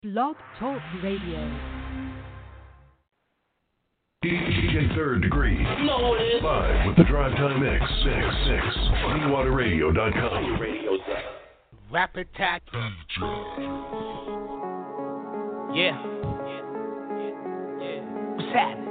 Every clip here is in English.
Blog Talk Radio. DJ Third Degree. Live with the Drive Time X. BeWaterRadio.com. Rap Attack. Yeah. What's happening?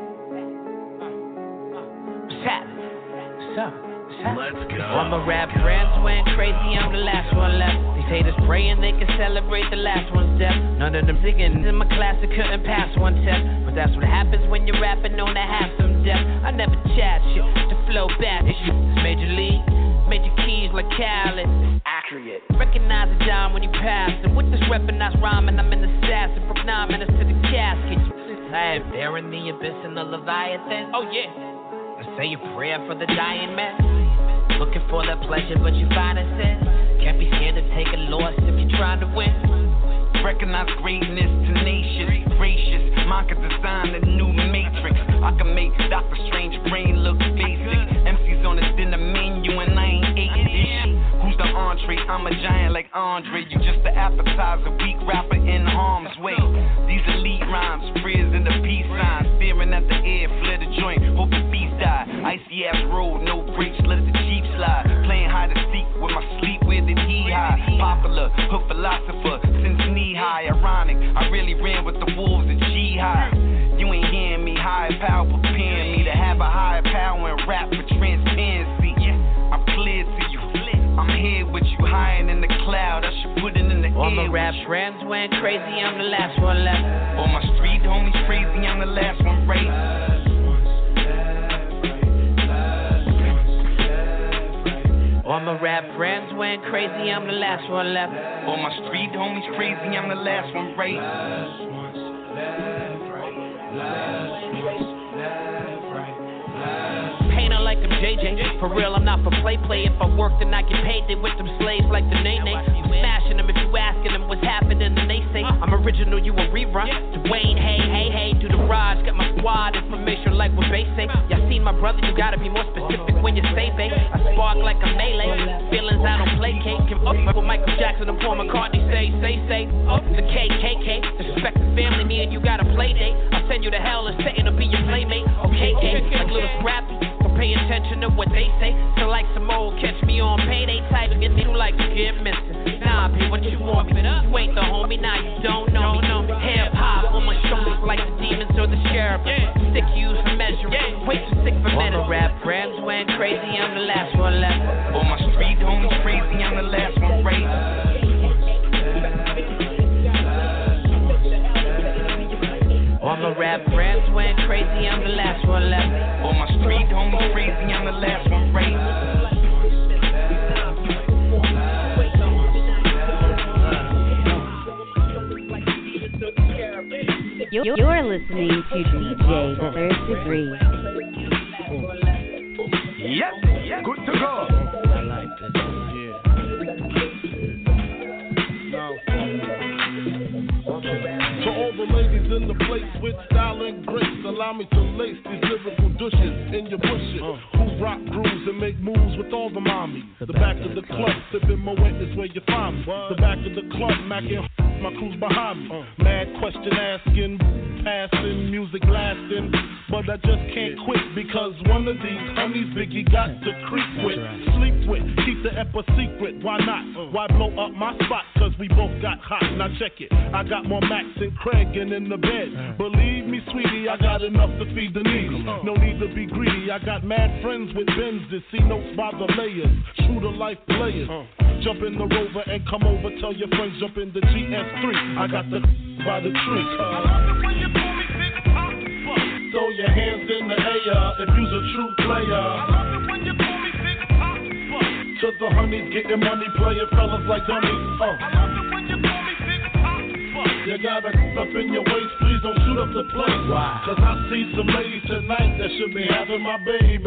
What's happening? What's up? Let's go. All my rap friends went crazy, I'm the last one left. These haters praying they can celebrate the last one's death. None of them singing in my class that couldn't pass one test. But that's what happens when you're rapping on to have some depth. I never chat shit to flow back. It's Major League, major keys like Khaled. Accurate. Recognize a dime when you pass it. With this weaponized rhyming, I'm in the sass and broke 9 minutes to the casket. I am there in the abyss and the Leviathan. Oh yeah. I say a prayer for the dying man. Looking for that pleasure, but you find it sin. Can't be scared to take a loss if you're trying to win. Recognize greatness, tenacious, gracious. Mine could design a new matrix. I can make Dr. Strange brain look basic. MC's on the dinner menu and I ain't ate this. Who's the entree? I'm a giant like Andre. You just the appetizer, weak rapper in harm's way. These elite rhymes, prayers in the peace signs. Staring at the air, flare the joint, hope the beast die. Icy ass road, no brakes, let the Jeep slide. Playing hide and seek with my sleep, where did he hide? Popular, hook philosopher, since knee high. Ironic, I really ran with the wolves and jihad. You ain't hearing me, higher power preparing me to have a higher power and rap for transparency. I'm clear to you, I'm here with you, higher in the cloud. I should put it in the air. All my rap friends went crazy, I'm the last one left. All my street homies crazy, I'm the last one right. All my rap friends went crazy, I'm the last one left. All my street homies crazy, I'm the last one right. Painter like I'm JJ, for real I'm not for play. If I work then I get paid, they with them slaves like the Nene. I'm smashing them if you asking them what's happening and they say I'm original, you a rerun. Dwayne, hey, do the Raj, got my squad information like what they say. Y'all seen my brother, you gotta be more specific when you say babe. I spark like a melee, feelings I don't placate. Give up with Michael Jackson and Paul McCartney, say, up the KKK, disrespect the family, me and you got a play date. I'll send you to hell and Satan to be your playmate. Okay, like little Scrappy, don't pay attention to what they say. So like some old catch me on payday type, get you like to get missing. Nah, pay what you want me. You ain't the homie, now you don't know me. Hip hop on my shoulders like the demons or the sheriff. Stick used for measuring, way too sick for medicine. All my rap friends went crazy, I'm the last one left. All my street homies crazy, I'm the last one right. All my rap friends went crazy, I'm the last one left. All my street homies crazy, I'm the last one right. You're listening to DJ Third Degree. Yep, good to go. I like this. To all the ladies in the place with style and grace, allow me to lace these lyrical douches in your bushes. Who rock grooves and make moves with all the mommies. The back of the club, sipping Moet is where you find me. The back of the club, macking my crew's behind me. Mad question asking, passing, music lasting. But I just can't quit because one of these homies Biggie got to creep with, sleep with, keep the ep a secret. Why not? Why blow up my spot? Cause we both got hot. Now check it. I got more Max and Craig and in the bed. Believe me, sweetie, I got enough to feed the needy. No need to be greedy. I got mad friends with Benzes. See notes by the layers. True to life players. Jump in the Rover and come over. Tell your friends jump in the GS3. I got the by the tree. I love it when you pull me big pop. Throw your hands in the air if you's a true player. I love it when you pull me big pop. To the honeys getting money, playing fellas like dummies. I love it when you pull me big pop. You gotta up in your waist, please don't shoot up the place. Why? Cause I see some ladies tonight that should be having my baby.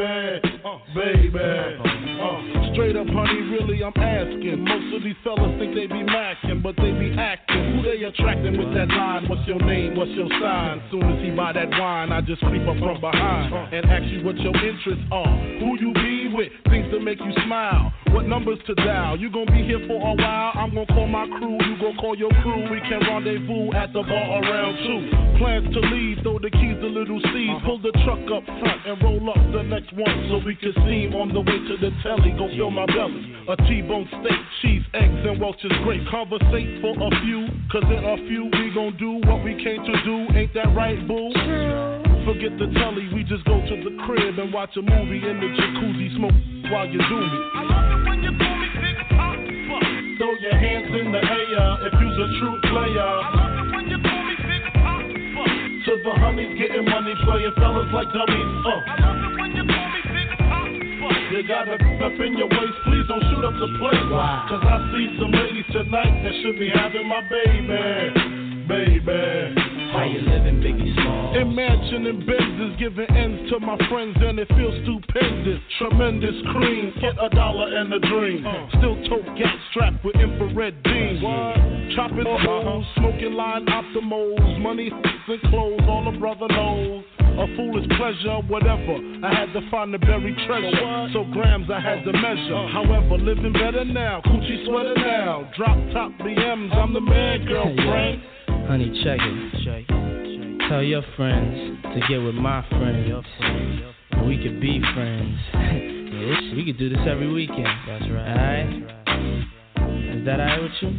Straight up, honey, really, I'm asking. Most of these fellas think they be macking, but they be acting. Who they attracting with that line? What's your name? What's your sign? Soon as he buy that wine, I just creep up from behind and ask you what your interests are. Who you be with? Things to make you smile. What numbers to dial? You gonna be here for a while? I'm gonna call my crew. You gonna call your crew. We can rendezvous rendezvous at the bar around 2. Plans to leave, throw the keys to Little C's. Pull the truck up front and roll up the next one so we can steam on the way to the telly. Go fill my belly. A T-bone steak, cheese, eggs, and Welch's grape. Conversate for a few, cause in a few we gon' do what we came to do. Ain't that right, boo? Forget the telly, we just go to the crib and watch a movie in the jacuzzi, smoke while you do me. I love it when you call me Big Papa. Throw your hands in the air if you's a true player. I love it when you call me Big Papa. To the honeys getting money, playing fellas like dummies. I love it when you call me Big Papa. You got it up in your waist, please don't shoot up the place. Wow. Cause I see some ladies tonight that should be having my baby. How you living, Biggie Smalls? Imagine in Benzes giving ends to my friends and it feels stupendous. Tremendous cream, get $1 and a dream. Still tote gas strapped with infrared beams. Chopping holes, smoking line optimals. Money and clothes, all a brother knows. A foolish pleasure, whatever. I had to find the buried treasure. So grams I had to measure. However, living better now. Coochie sweater now. Drop top BMs, I'm the man, girlfriend. Honey, check it. Tell your friends to get with my friends. We could be friends. We could do this every weekend. That's right. Alright? Is that alright with you?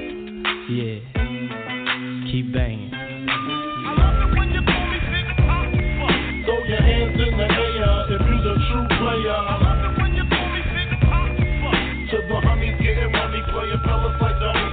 Yeah. Keep banging. I love it when you call me Big Papa. Throw your hands in the air if you're the true player. I love it when you call me Big Papa. To the honeys getting money, playing fellas like dummies.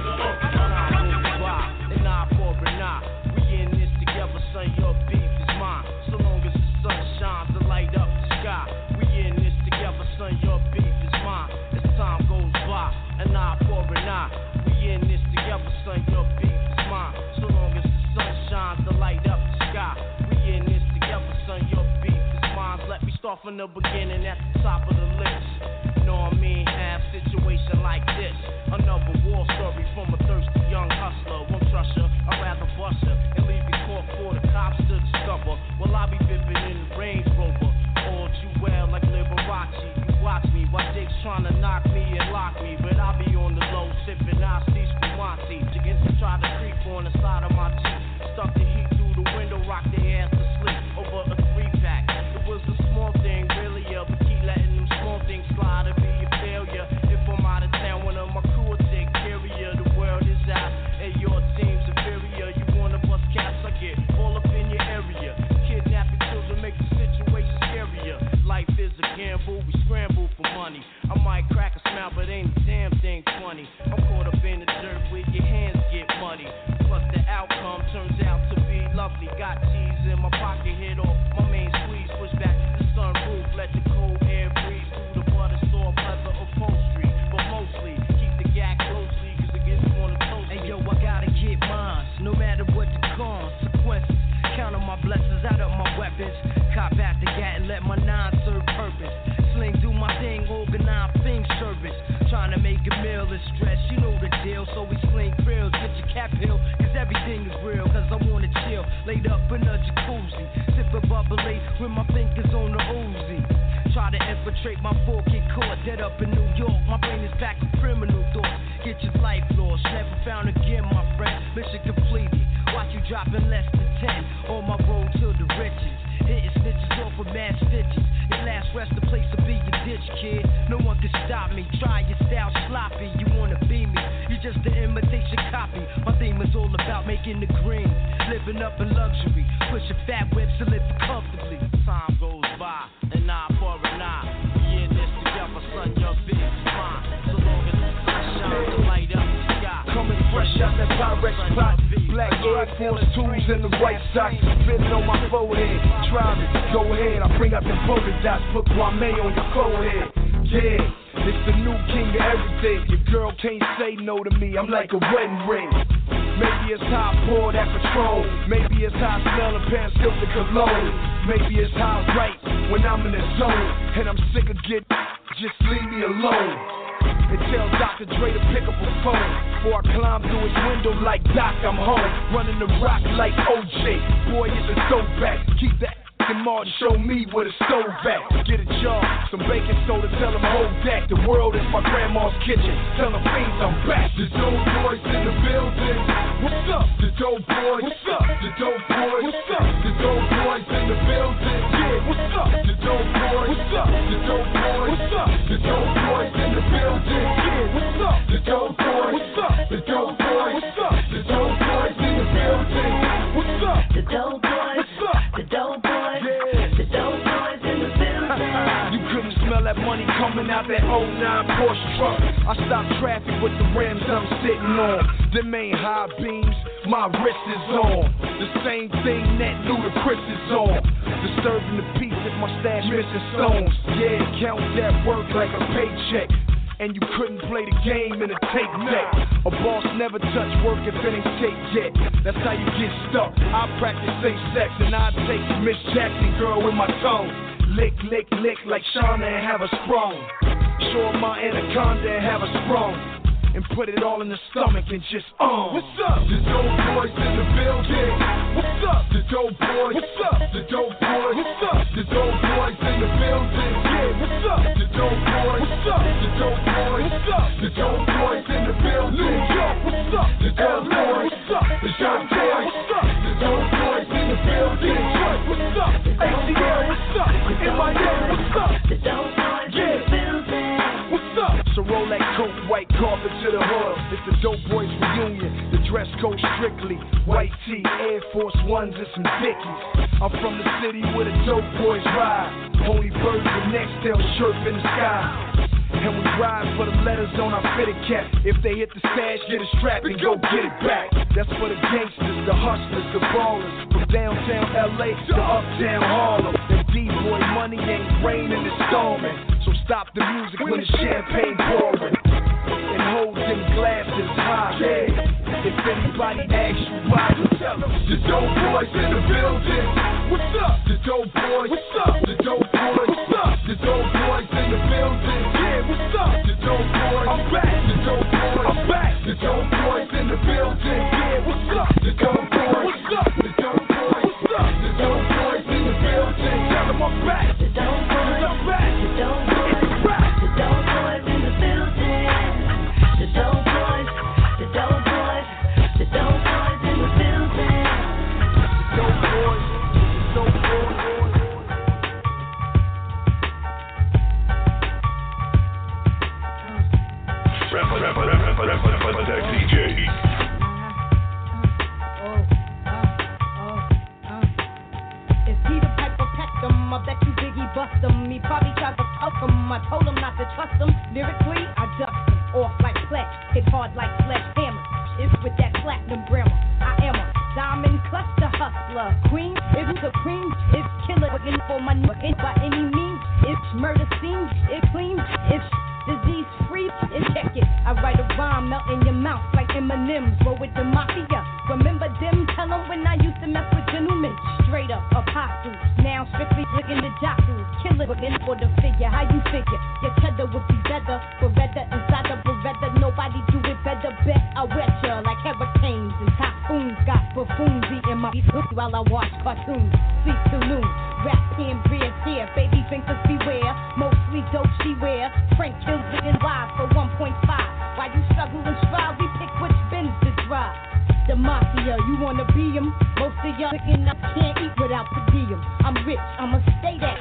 Your beef is mine, so long as the sun shines to light up the sky. We in this together, son, your beef is mine. As time goes by, an eye for an eye. We in this together, son, your beef is mine. So long as the sun shines to light up the sky. We in this together, son, your beef is mine. Let me start from the beginning at the top of the list. Know what I mean? Have situation like this. Another war story from a thirsty young hustler. Won't trust her, I'd rather bust her and leave you caught for the cops to discover. Well, I'll be vipping in the Range Rover. All too well like Liberace. You watch me while Jake's trying to knock me and lock me. But I'll be on the low sipping Iced Spumante. Chickens try to creep on the side of my Jeep. Stuck the heat through the window, rock their ass to sleep over a 3-pack. It was a small thing, really, but keep letting them small things slide and be a failure. If I'm out of town, one of my crew will take care of you. The world is out and your team's inferior. You wanna bust caps, I get all up in your area. Kidnapping children make the situation scarier. Life is a gamble, we scramble for money. I might crack a smile, but ain't a damn thing funny. I'm caught up in the dirt where your hands get muddy. Plus the outcome turns out to be lovely. Got cheese in my pocket, hit off my main squeeze. Push back the sunroof, let the cold air breeze through the butter soft leather upholstery. But mostly, keep the gag closely, cause it gets on the toast. Hey yo, I gotta get mine, no matter what the consequences. Counting my blessings out of my weapons. Cop out the gat and let my nine serve purpose. Sling do my thing, organize thing service. Trying to make a meal is stress, you know the deal. So we sling grills, get your cap hill, cause everything is real. Cause I wanna chill, laid up in a jacuzzi. Sipping bubbly with my fingers on the Uzi. Try to infiltrate my fork, get caught dead up in New York. My brain is back with criminal thoughts. Get your life lost, never found again, my friend. Mission completed. Watch you drop in less than 10 on my road to the riches. Hitting snitches off with mad stitches. Your last rest the place to be your ditch, kid. No one can stop me. Try your style sloppy. You wanna be me? You're just an imitation copy. My theme is all about making the green, living up in luxury, pushing fat whips to live comfortably. Time goes by, an eye for an eye. We in this together, son, your bitch is mine. So long as the sun shines to light up the sky. Coming fresh out that Pyrex pot. Black Air Force 2s and the white socks. Spitting on my forehead. Try it, go ahead. I bring out the polka dots. Put Kwame on your forehead. Yeah, it's the new king of everything. Your girl can't say no to me. I'm like a wedding ring. Maybe it's how I pour that Patrol. Maybe it's how I smell a pair of silver cologne. Maybe it's how I write when I'm in the zone. And I'm sick of getting, just leave me alone. And tell Dr. Dre to pick up a phone. Before I climb through his window like Doc, I'm home. Running the rock like OJ. Boy, it's a dope back. Keep that and Martin showed me where the stove at. Get a job, some baking soda, tell them hold that. The world is my grandma's kitchen. Tell them fiends I'm back. The dope boys in the building. What's up? The dope boys. What's up? The dope boys. What's up? The dope boys in the building. Yeah, what's up? The dope boys. What's up? The dope boys. What's up? The dope boys in the building. Yeah, what's up? The dope boys. What's up? The dope boys. What's up? The dope boys in the building. What's up? The dope boys. What's up? The dope boys. Yeah. The dope boys in the building. You couldn't smell that money coming out that 09 Porsche truck. I stopped traffic with the rims I'm sitting on. Them ain't high beams, my wrist is on. The same thing that Ludacris is on. Disturbing the peace if my stash missing stones. Yeah, count that work like a paycheck. And you couldn't play the game in a tape deck. A boss never touch work if it ain't tape yet. That's how you get stuck. I practice safe sex and I take Miss Jackson girl with my tongue. Lick, lick, lick like Shauna and have a sprung. Show my anaconda and have a sprung. And put it all in the stomach and just What's up? The dope boys in the building. What's up? The dope boys. What's up? The dope boys. What's up? The dope boys in the building. Yeah, what's up? The dope boys. What's up? The dope boys. What's up? The dope boys in the building. New York, what's up? The dope boys. What's up? The dope boys. What's up? The dope boys in the building. Detroit, what's up? ATL, what's up? NYM, what's up? The dope boys in the building. What's up? So roll that coat, white carpet to the hood. It's the Dope Boys reunion. The dress code strictly white tee, Air Force Ones and some Dickies. I'm from the city where the Dope Boys ride. Only birds with Nextel chirp in the sky. And we ride for the letters on our fitted cap. If they hit the stash, get a strap and go get it back. That's for the gangsters, the hustlers, the ballers. From downtown LA to uptown Harlem. That D-boy money ain't raining, it's storming. So stop the music when the champagne pouring. And hold them glasses high. Yeah. If anybody asks you why, you tell them the dope boys in the building. What's up? The dope boys. What's up? The dope boys. What's up? The dope boys in the building. Yeah, what's up? The dope boys. I'm back. The dope boys. I'm back. The dope boys in the building. Yeah, what's up? The dope boys. What's up? The dope boys. What's up? The dope boys in the building. Tell them I'm back. The dope boys. I'm back. The dope boys. It's back. The dope boys in the building. The dope boys. The dope boys. The dope boys in the building. Dope boys. Dope boys. DJ. Is he the Piper packed him? I bet you Biggie bust him. He probably tried to fuck him. I told him not to trust him. Lyrically, I dust him off like flesh, hit hard like sledgehammer. It's with that platinum grammar. I am a diamond cluster hustler. Queen is supreme. It's killer looking for my nigga by any means. It's murder scene. It's clean. It's disease free. And check it. I write a rhyme melt in your mouth like M&M's. Roll with the mafia. Remember them? Tell them when I used to mess with gentlemen. Straight up apostles. Now strictly looking the jostles. Killer looking for the figure. How you figure? Your cheddar would be better. Beretta inside the Beretta. Nobody do it better. Bet I wet ya like hurricanes and typhoons. Got buffoons eating my hook while I watch cartoons. Sleep till noon. Rap hand bread here. Baby fingers beware. Mostly dope she wear. Frank kills it in live for 1.5. While you struggle and strive, we pick which bins to drive. The mafia, you wanna be him? Most of y'all thinking I can't eat without per diem. I'm rich, I'ma stay that.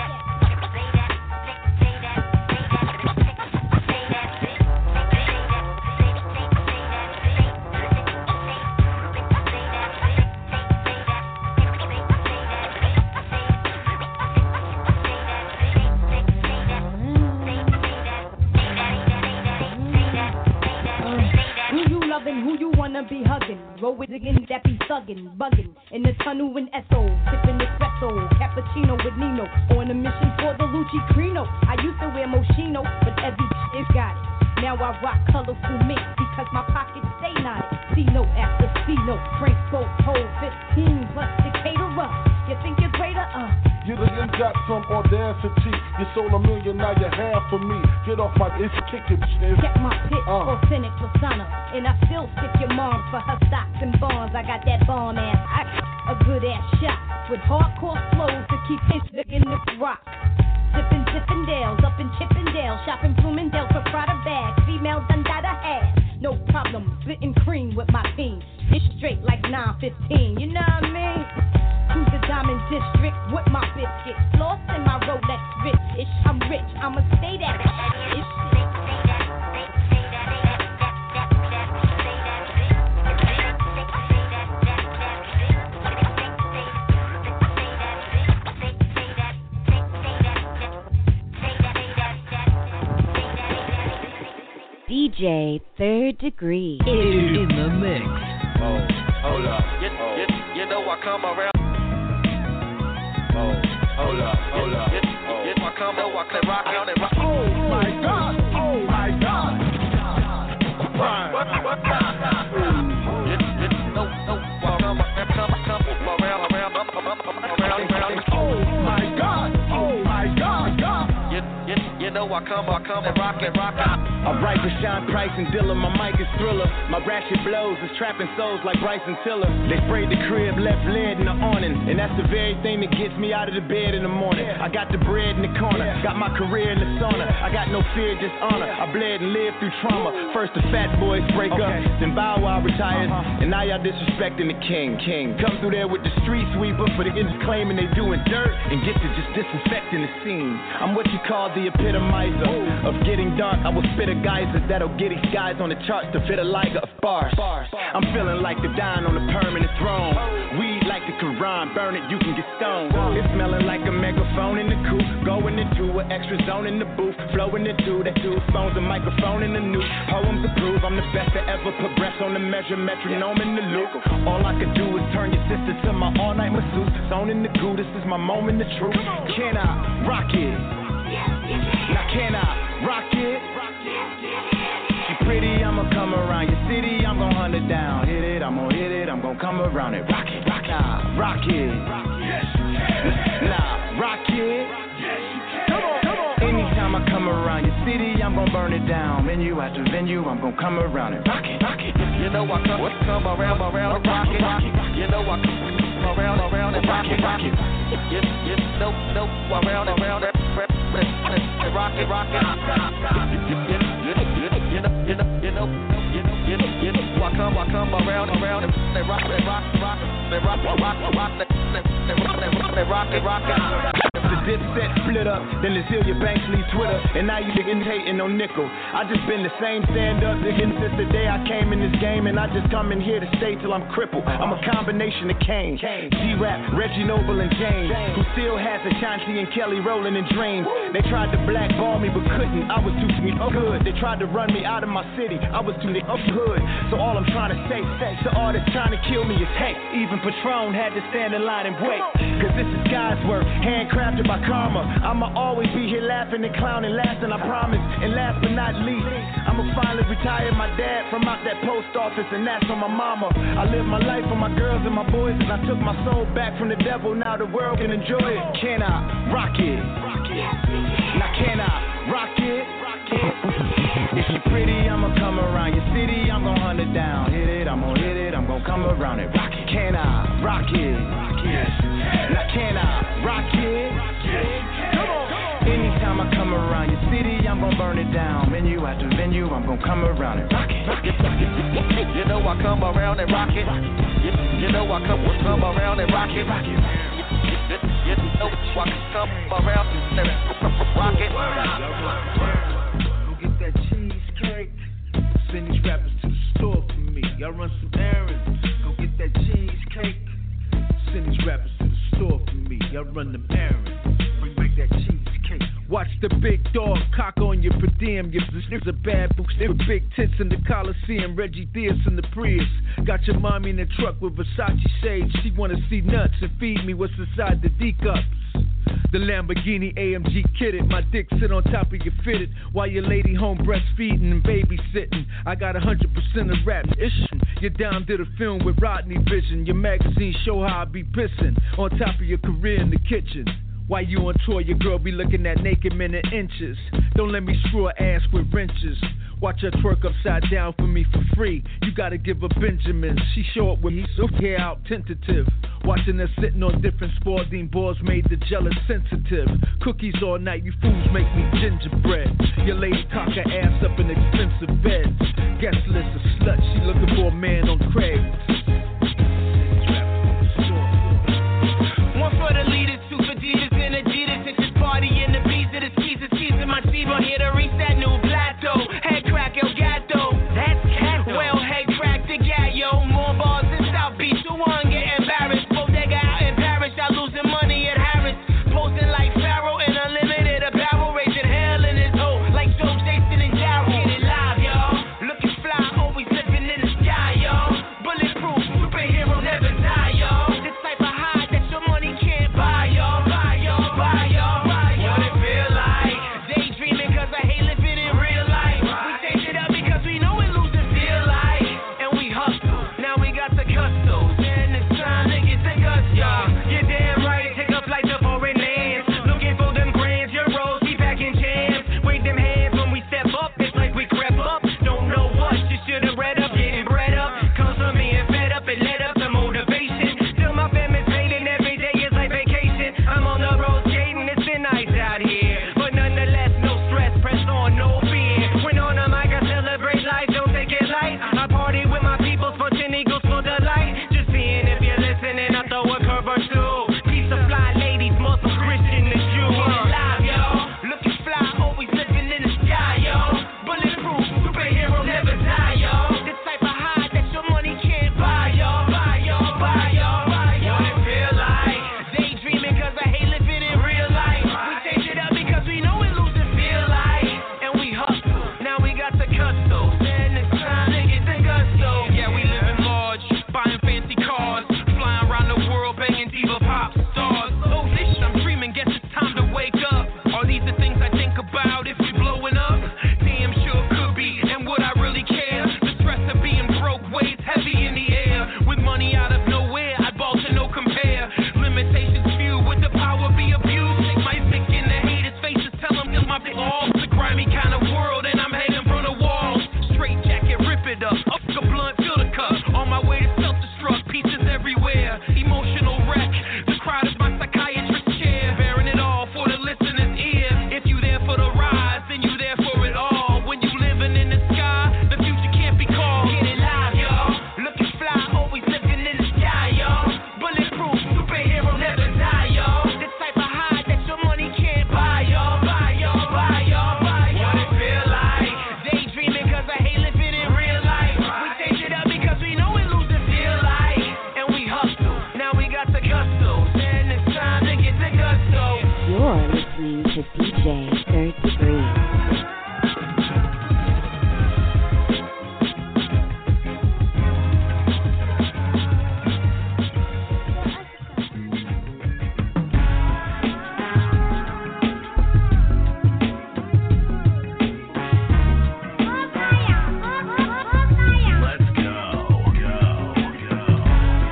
Who you wanna be hugging? Roll with again that be thuggin', buggin'. In the tunnel in SO, sippin' espresso, cappuccino with Nino. On a mission for the Lucci Crino. I used to wear Moschino, but every is got it. Now I rock colorful mix because my pockets stay knotted. C note after C note, Frank Boat, hold 15 plus the caterer. You think you're greater? You done got some audacity. You sold $1 million, now you have for me. Get off my it's kicking shit. Get my pitch, authentic persona. And I still stick your mom for her stocks and bonds. I got that bomb ass, a good ass shot. with hardcore flows to keep it in the rock. Sippin' Tippendales, up in Chippendale, shopping Bloomingdale for Prada bags. Female done got a hat, no problem, spittin' cream with my team. It's straight like 915, you know what I mean? Cruise the Diamond District with my biscuits, floss in my Rolex rich. I'm rich, I'ma stay that. DJ Third Degree in the mix. Oh, hold up. You know I come around. Oh, hold up. I come over, I can rock out and rock. Oh my God. Right. Oh my God. You know I come and rock out. I write for Sean Price and Dilla, my mic is Thriller. My ratchet blows is trapping souls like Bryson Tiller. They sprayed the crib, left lead in the awning, and that's the very thing that gets me out of the bed in the morning. I got the bread in the corner, got my career in the sauna. I got no fear, just honor. I bled and lived through trauma. First the fat boys break up, then Bow Wow retires, and now y'all disrespecting the king. Come through there with the street sweeper for the niggas claiming they doing dirt, and get to just disinfecting the scene. I'm what you call the epitomizer of getting dark. I will spit a geyser that'll get these guys on the charts to fit a liger of bars. I'm feeling like the dying on the permanent throne. Weed like the Quran, burn it, you can get stoned. It's smelling like a megaphone in the coupe, going into an extra zone in the booth, flowing into the two phones, a microphone in the new poems to prove I'm the best to ever progress on the measure, metronome in the loop. All I could do is turn your sister to my all-night masseuse, zone in the goo, this is my moment of truth. Can I rock it? Now can I rock it? She pretty, I'ma come around your city, I'm gon' hunt it down. Hit it, I'm gon' hit it, I'm gon' come around it. Rock it, nah, rock it. Nah, rock it. Come on. Anytime I come around your city, I'm gon' burn it down. Venue after venue, I'm gon' come around it. Rock it. You know I come around and rock it. You know I come around and rock it. You know around and rock it. I come around and rock it. The Dipset split up, then the Zillia Banks leave Twitter, and now you niggas hating on nickel. I just been the same stand-up nigga since the day I came in this game, and I just come in here to stay till I'm crippled. I'm a combination of Kane, G-Rap, Reggie Noble, and James, who still has Ashanti and Kelly rolling in dreams. They tried to blackball me but couldn't, I was too good. They tried to run me out of my city, I was too hood. So all I'm trying to say to all that's trying to kill me is hate. Even Patron had to stand in line and wait, cause this is God's work, handcrafted by karma. I'ma always be here laughing and clowning, laughing, I promise. And last but not least, I'ma finally retire my dad from out that post office, and that's on my mama. I live my life for my girls and my boys, and I took my soul back from the devil, now the world can enjoy it. Can I rock it? Now can I rock it? If she pretty, I'ma come around your city, I'm gon' hunt it down. Hit it, I'm gon' hit it, I'm gon' come around it. Rock it. Can I rock it? Now can I rock it? Anytime I come around your city, I'm gon' burn it down. Venue after venue, I'm gon' come around it. Rock it. You know I come around and rock it. You know I come around and rock it. You know I come around and rock it. Go get that cheesecake. Send these rappers to the store for me. Y'all run some errands. Go get that cheesecake. Send these rappers to the store for me. Y'all run them errands. Bring back that cheesecake. Watch the big dog cock on your per diem. Your there's a bad books with big tits in the Coliseum. Reggie Theus in the Prius. Got your mommy in the truck with Versace shades. She wanna see nuts and feed me what's inside the D cups. The Lamborghini AMG kitted. My dick sit on top of your fitted while your lady home breastfeeding and babysitting. I got 100% of rap ish. You're down to the film with Rodney Vision. Your magazine show how I be pissing on top of your career in the kitchen. While you on tour, your girl be looking at naked men in inches. Don't let me screw her ass with wrenches. Watch her twerk upside down for me for free. You gotta give her Benjamins. She show up with me, so hair out tentative. Watching us sitting on different sporting boards made the jealous sensitive. Cookies all night, you fools make me gingerbread. Your lady cock her ass up in expensive beds. Guest list a slut, she looking for a man on Craig's. One for the leaders, two for Adidas and Adidas. It's this party in the beats of the season. Season my Steve-O here to reach that new plateau. Head crack El Gato. That's cat. Well, head crack the gat, yo. More bars in South Beach. Who one get embarrassed? Bodega out in Paris. I losing money at Harris. Posting like Pharaoh and unlimited apparel. Raising hell in his hole. Like Joe Jason and Jarrell. Get it live, y'all. Looking fly, always living in the sky, y'all. Bulletproof, superhero never die, y'all. This type of high that your money can't buy, y'all. Buy, y'all, buy, y'all, buy, y'all. What it feel like? Daydreaming cause I hate living in real life. We change it up because we know it losing feel like. And we hustle, now we got the custos. And it's time to get the guts, y'all. You're damn right, take a flight to foreign lands. Looking for them grands, your rolls, keep packing jams. Wave them hands when we step up, it's like we crept up. Don't know what, you should've read up, getting bred up. Comes from being fed up and led up to motivation. Still my family's fading, every day is like vacation. I'm on the road skating, it's been nice out here. But nonetheless, no stress, press on, no fear. When on the mic, I celebrate life, don't take it light. I party with my people, sporting eagles for delight. Just seeing if you're listening, I throw a curve or two. Piece of fly ladies, Muslim, Christian, and Jew. Live, y'all. Looking fly, always living in the sky, y'all. Bulletproof, superhero never die, y'all. This type of high that your money can't buy, y'all. Buy, y'all, buy, y'all, buy, y'all. What it feel like? Daydreaming cause I hate living in real life. We change it up because we know it losing feel like. And we hustle, now we got the custos. And it's time to get the gusto. Yeah, we living large, buying fancy cars, flying around the world, banging diva pop stars. Oh, this I'm dreaming, guess it's time to wake up. Are these the things I think about if we blowing up? Damn sure could be, and would I really care? The stress of being broke weighs heavy in the air. With money out of nowhere, I ball to no compare. Limitations few, with the power be abused. Take my pick in the haters' faces, tell them it's my all. It's a grimy kind of world, and I'm hanging from the walls. Straight jacket, rip it up. Up a blunt, fill the cup. On my way to self-destruct, pieces everywhere. Emotional wreck. The crowd is my psychiatrist chair. Bearing it all for the listener's ear. If you there for the rise, then you there for it all. When you living in the sky, the future can't be called. Get it live, y'all. Looking fly, always living in the sky, y'all. Bulletproof, superhero never die, y'all. This type of high that your money can't buy, y'all. Buy, y'all, buy, y'all, buy, y'all. What it feel like? Daydreaming cause I hate living in real life. We change it up because we know it losing feel like. And we hustle, now we got the custos. And it's time to get the gusto. You're listening to DJ Third Degree. Let's go.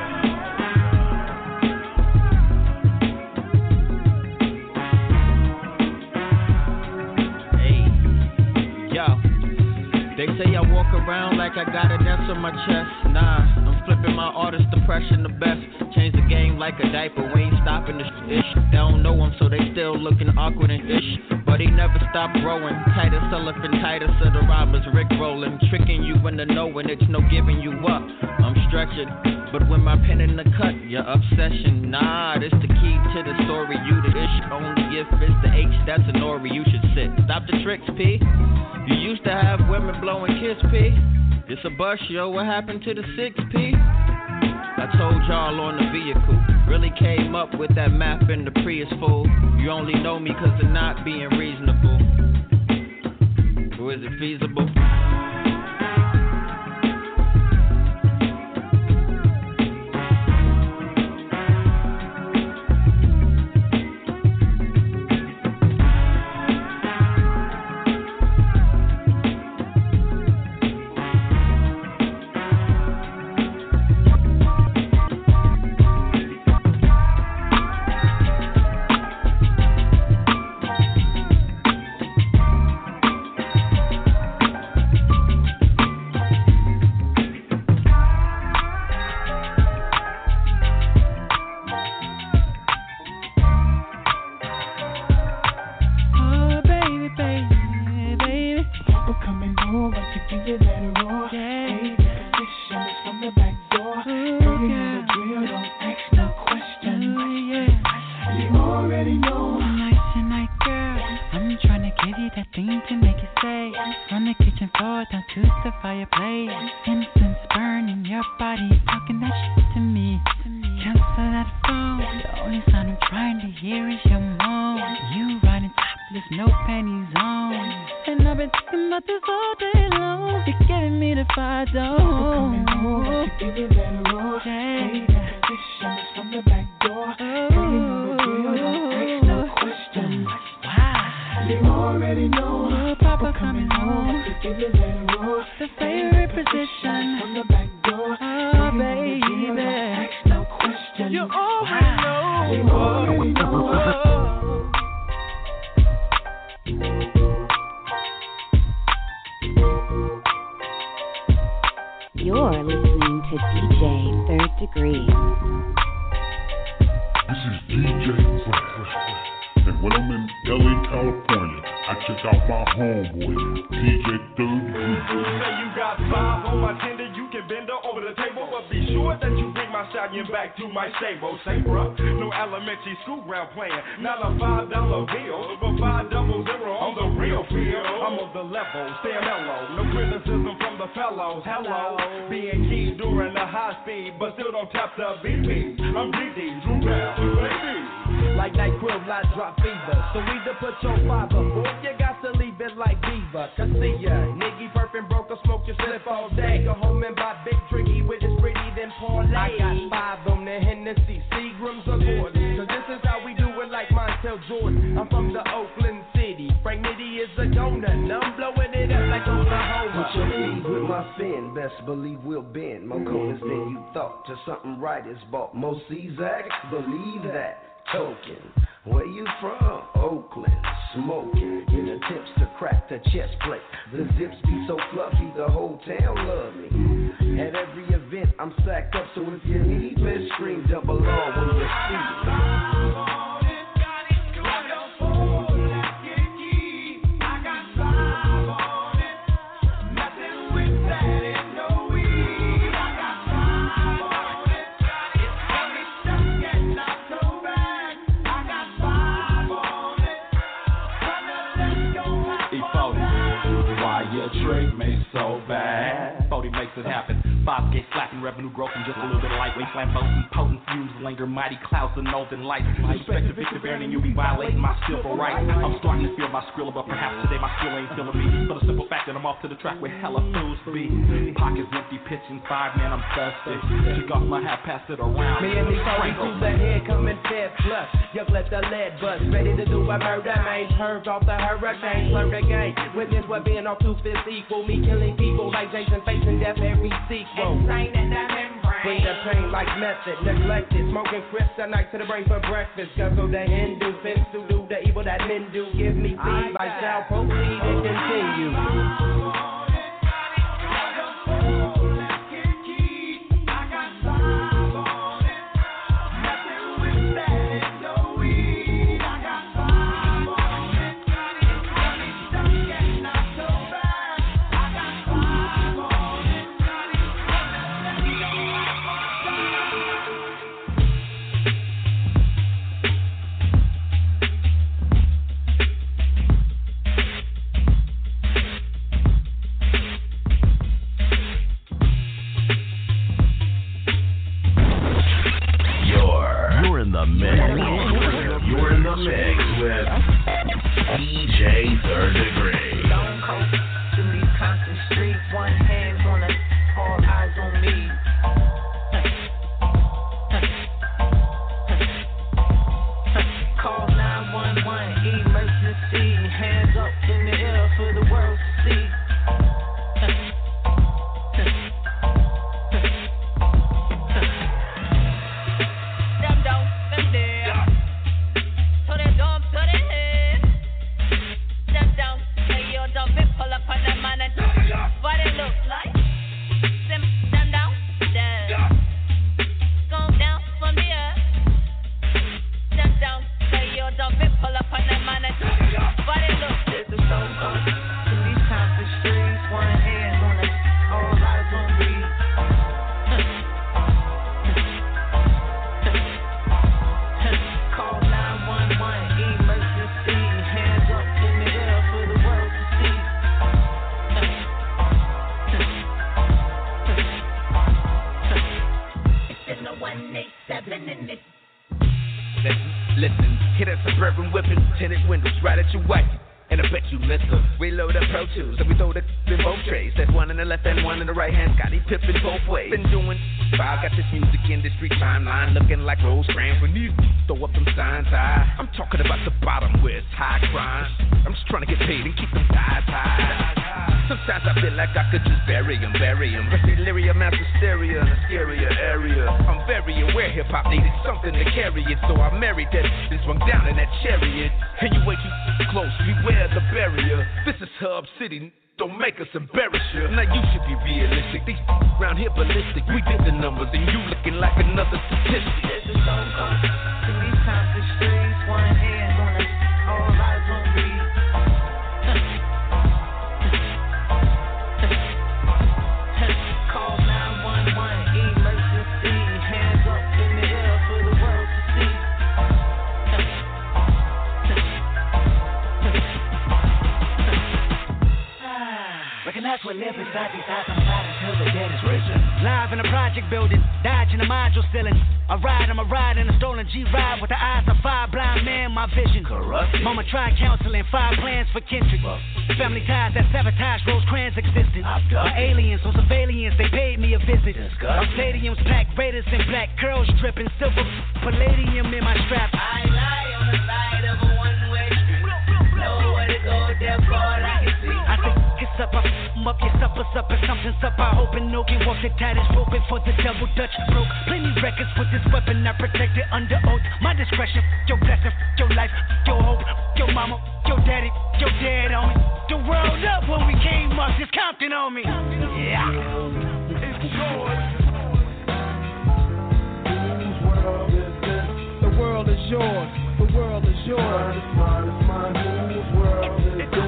Hey, yo. They say I walk around like I got an S on my chest. Nah, I'm flipping my artist depression the best. Change the game like a diaper, we ain't stopping this ish. They don't know him, so they still looking awkward and ish. But he never stopped growing. Titus elephantitis of the robbers, Rick rolling. Tricking you into knowing it's no giving you up. I'm stretching, but when my pen in the cut, your obsession. Nah, this the key to the story. You the ish, only if it's the H, that's an Ori. You should sit. Stop the tricks, P. You used to have women blowing kiss, P. It's a bus, yo. What happened to the 6P? I told y'all on the vehicle. Really came up with that map in the Prius, fool. You only know me cause of not being reasonable. Or is it feasible? door, down to the fireplace. Incense burning your body, talking that shit to me. Cancel that phone. The only sound I'm trying to hear is your moan. You riding topless, no panties on. And I've been thinking about this all day long. You're giving me the fire zone. Give me that roar. Hey, that position is from the back door. Girl, you know the drill, don't ask no question. Wow. You already know. Papa coming home. Give me that roar. The favorite position from the back door. Oh, baby. Ask no question. You already know. You already know. You're listening to DJ Third Degree. This is DJ Fresh. And when I'm in LA, California, I check out my homeboy, DJ Third Degree. You say you got 5 on my tender, you can bend her over the table, but be sure that you bring my stallion back to my stable. Say, bruh, no elementary school ground playing, not a $5 bill, but 500 on the real field. I'm on the level, stay mellow, no criticism from the fellows. Hello, being key during the high speed, but still don't tap the BB. I'm DD, Drew Bell, baby. Like NyQuil, I drop fever. So either put your father, or you got to leave it like Diva. Cause see ya, nigga perfect broke or smoke your slip all day. Go home and buy big tricky with his pretty then parlay. I got 5 on the Hennessy, Seagrams or Gordon. Cause this is how we do it like Montel Jordan. I'm from the Oakland City. Frank Nitty is a donut. I'm blowing it up like Oklahoma. Put your feet with my fin, best believe we'll bend. More corners than you thought, till something right is bought. Most Czag, believe that. Token, where you from? Oakland, smoking. In attempts to crack the chest plate. The zips be so fluffy, the whole town love me. At every event, I'm sacked up, so if you need me, scream double R when you see me. Trade me so bad. 40 makes it happen. 5 gate slapping, revenue growth, and just a little bit of lightweight flamboyant, potent fumes, linger, mighty clouds of northern lights. Respect to Victor Baron, you'll be violating my civil rights. I'm starting to feel my skrilla, but perhaps today my skill ain't feeling me. For the simple fact that I'm off to the track with hella fools be. Pockets empty, pitching 5, man, I'm thirsty. Took off my hat, pass it around. Me and these homies through the head coming fed flush. Yuck, let the lead bust. Ready to do a murder, man. Curved off the hurricane, slur the game. Witness what being off 2 fists equal. Me killing people like Jason facing death every sequel. Insane in the membrane. Bring the pain like method, neglected. Smoking crisps at night to the brain for breakfast. Guzzle the Hindu, fins to do the evil that men do. Give me feed, I shall proceed and continue. You're in the mix with DJ Third Degree. Long coat, through these constant streets, one hand on us, all eyes on me. Call 911, emergency, hands up in the air for the world to see. Down. 787 in this. Listen, hit that suburban whipping, tinted windows right at your wife. And I bet you listen. We load up Pro Tools and we throw the in both trays. That's one in the left and one in the right hand. Scotty Pippen both ways. Been doing I got this music industry timeline looking like Rose Graham. When these throw up them signs high, I'm talking about the bottom where it's high crime. I'm just trying to get paid and keep them ties high. Sometimes I feel like I could just bury them. But delirium, mass hysteria in a scarier area. I'm very aware hip-hop needed something to carry it, so I married that and swung down in that chariot. And you way too close, beware the barrier. This is Hub City, don't make us embarrass you. Now you should be realistic, these around here ballistic. We did the numbers and you looking like another statistic. This is so cold. In these times the streets, one hand on us, all eyes on me. Call 911, emergency, hands up in the air for the world to see. Recognize what lives inside these eyes, I'm tired until the dead is risen. Live in a project building, dodging the module ceiling. I'm a ride in a stolen G-Ride with the eyes of fire, blind man, my vision. Corrupted. Mama tried counseling, 5 plans for Kendrick. Family ties that sabotage Rosecrans' existence. My aliens on surveillance, they paid me a visit. My stadiums packed, Raiders in black, curls dripping, silver palladium in my strap. I lie on the side of a one-way street. Nowhere to go, therefore I can see. I think it's up, I f***em up, your supper's up, and something's up. I hope and no can walk the tightest rope before the double Dutch broke. Plenty records with this weapon, I protect it under oath. My discretion, your blessing, your life, your hope, your mama, your daddy, your dad on me. The world up when we came up, just Compton on me. Yeah. It's yours. Whose world is this? The world is yours. The world is yours. It's mine, it's mine. Whose world is this? It's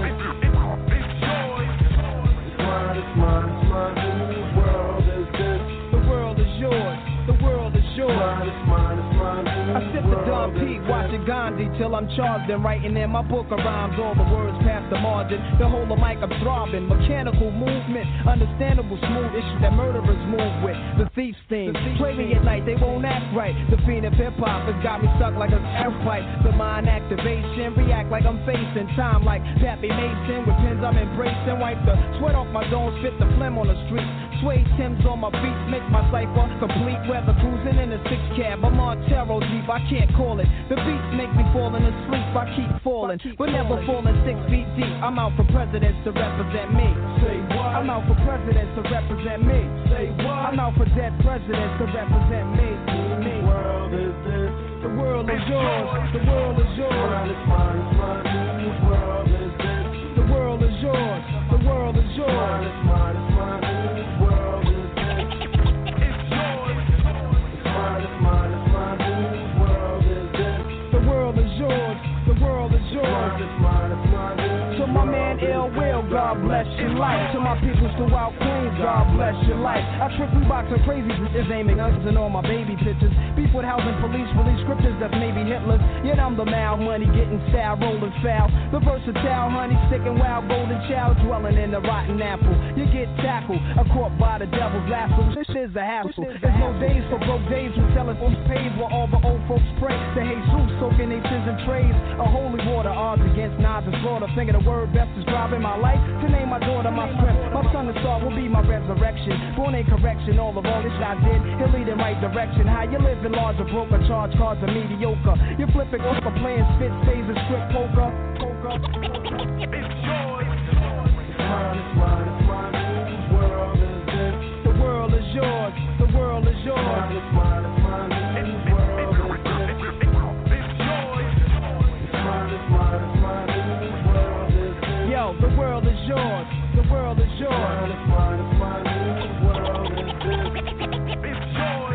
yours. It's mine, it's mine, it's mine. Whose world is this? The world is yours. The world is yours. It's mine, it's mine, it's mine. I sip the Don P, watching Gandhi till I'm charged and writing in my book of rhymes. All the words past the margin. The whole of mic I'm throbbing. Mechanical movement, understandable smooth issue that murderers move with. The thief's theme. Play me at night, they won't act right. The fiend of hip hop has got me stuck like a air pipe. The mind activation, react like I'm facing time like Pappy Mason. With pins I'm embracing. Wipe the sweat off my dome, spit the phlegm on the street. Suede Timbs on my feet, make my cipher complete. Weather cruising in a 6 cab. I'm on Montero Jeep, I can't call it. The beats make me falling asleep, I keep falling. But never falling 6 feet deep. I'm out for presidents to represent me. Say what? I'm out for presidents to represent me. Say what? I'm out for dead presidents to represent me. Whose world is this? The world is yours. The world is yours. It's mine, it's mine. Whose world is this? The world is yours. The world is yours. It's mine, it's mine. Whose world is this? It's yours. It's mine, it's mine, it's mine. Whose world is this? The world is yours. The world is yours. It's mine, it's mine. To my man Ill Will, God bless your life. To my people throughout Queens, God bless your life. I trick we boxing crazy bitches, aiming guns and all my baby pictures. Beef with housing police, release scriptures that's maybe Hitler's. Yet I'm the mal money, getting style, rolling foul. The versatile honey, sick and wild, golden child, dwelling in the rotten apple. You get tackled, caught by the devil's lasso. This is a hassle. There's no days for broke days who tell us who's paid where all the old folks pray. To Jesus, soaking their sins and trays. A holy water, odds against nods and slaughter. Thinking the word best describing my life. To name my daughter my strength. My son and star will be my resurrection. Born in correction, all of all this I did. He'll lead in right direction. How you living large or broke or charge cards are mediocre. You're flipping poker, playing spit, stays and strip poker. It's yours. It's mine, it's mine, it's mine. Whose world is this? The world is yours. The world is yours. It's mine, it's mine, it's mine. Whose world is this? It's yours. It's mine, it's mine, it's mine. Whose world is this? Yo, the world is yours. The world is yours. It's mine, it's mine, whose world is this? It's yours.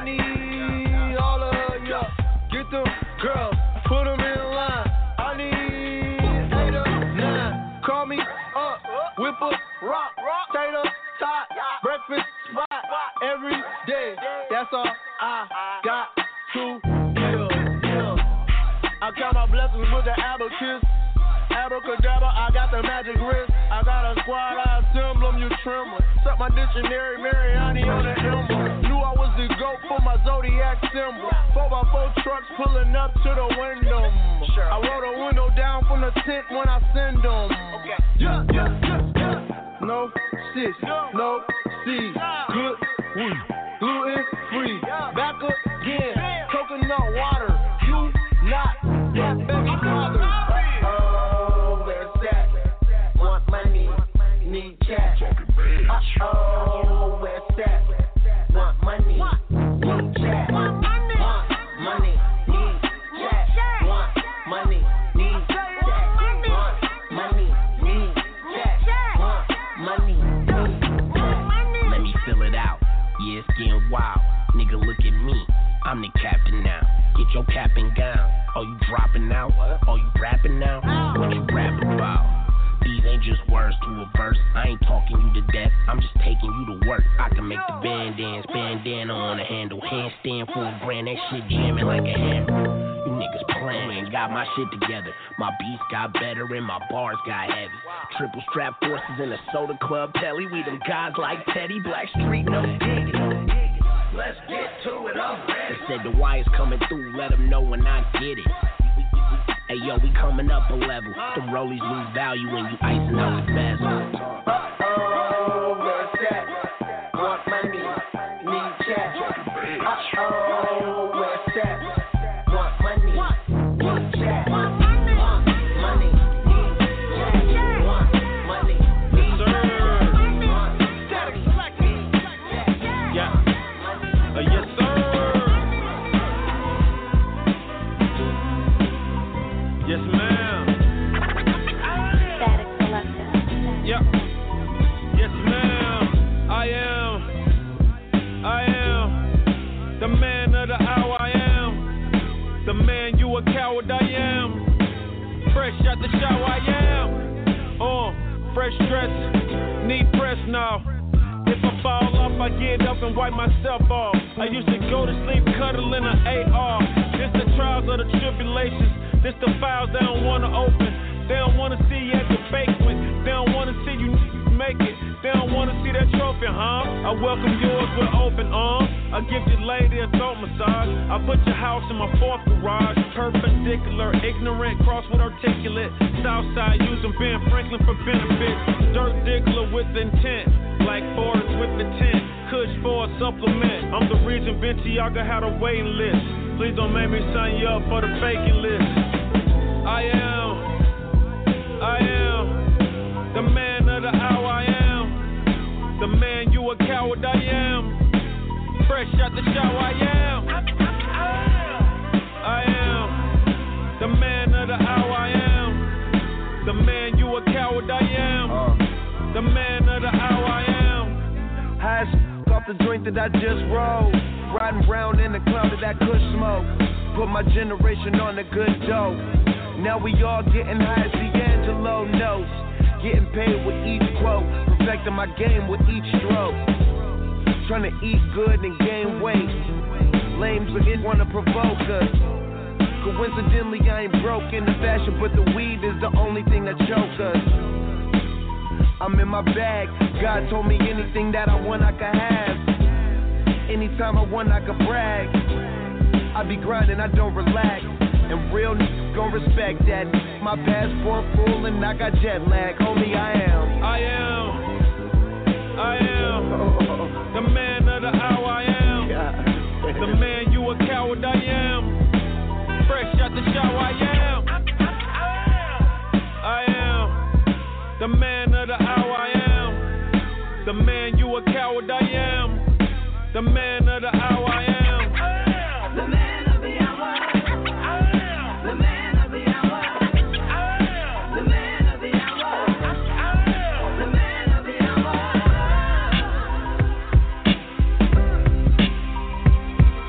need all of ya. Get them girls, put them in line. I need 8 or 9. Call me up, whip a rock, tater tot, breakfast spot every day. That's all I got to give. I count my blessings with the abacus. Abracadabra, I got the magic wrist. I got a squad, I assemble them, you tremble. Suck my dictionary, Mariani on the emblem. Knew I was the GOAT for my zodiac symbol. 4x4 trucks pulling up to the window. Sure. I roll the window down from the tent when I send them. Okay. Yeah. No sis, no C. Good weed, gluten free. Back again, coconut water. You not that baby father. Need cash. Oh, where's that? Want money. Need cash. Want money. Need cash. Want money. Need cash. Want money. Need cash. Want money. Need cash. Let me fill it out. Yeah, it's getting wild. Nigga, look at me. I'm the captain now. Get your cap and gown. Oh, you dropping out? Oh, you rapping now? What you rapping about? These ain't just words to a verse. I ain't talking you to death, I'm just taking you to work. I can make the band dance, bandana on the handle, handstand for $1,000, that shit jamming like a hammer. You niggas playing, got my shit together. My beats got better and my bars got heavy. Triple strap forces in a soda club telly. We them guys like Teddy, Blackstreet, no diggity. Let's get to it already. They said the wire's coming through, let them know when I get it. Hey yo, we coming up a level. Them rollies lose value when you icing out the bezel. Oh, where's that? Want money, need cash. Oh, where's that? Want money, need cash. Want money, need cash. Want money, need cash. Yeah. Yes, sir. Yes, ma'am. Yep. Yes, ma'am. I am the man of the hour. I am the man. You a coward. I am fresh out the shower. I am fresh dress, need press now. If I fall off, I get up and wipe myself off. I used to go to sleep cuddling an AR. This the trials of the tribulations. This the files they don't wanna open. They don't wanna see you at the banquet. They don't wanna see you make it. They don't wanna see that trophy, huh? I welcome yours with open arms. I give your lady a throat massage. I put your house in my fourth garage. Perpendicular, ignorant, cross with articulate. Southside using Ben Franklin for benefits. Dirt diggler with intent. Black Forest with the tent. Kush for a supplement. I'm the reason Balenciaga had a waiting list. Please don't make me sign you up for the faking list. I am the man of the hour. I am the man. You a coward. I am fresh out the shower. I am the man of the hour. I am the man. You a coward. I am the man of the hour. I am high as off the joint that I just rolled. Riding round in the cloud of that kush smoke. Put my generation on a good dope. Now we all getting high as D'Angelo notes. Getting paid with each quote. Perfecting my game with each stroke. Trying to eat good and gain weight. Lames again wanna provoke us. Coincidentally, I ain't broke in the fashion, but the weed is the only thing that choke us. I'm in my bag. God told me anything that I want, I can have. Anytime I want, I can brag. I be grinding, I don't relax. And real niggas gon' respect that. My passport full and I got jet lag. Homie, I am the man of the hour. I am the man. You a coward. I am fresh out the shower. I am the man of the hour. I am the man. You a coward. I am the man of the hour. I am the man of the hour. The man of the hour. The man of the hour. The man of the hour.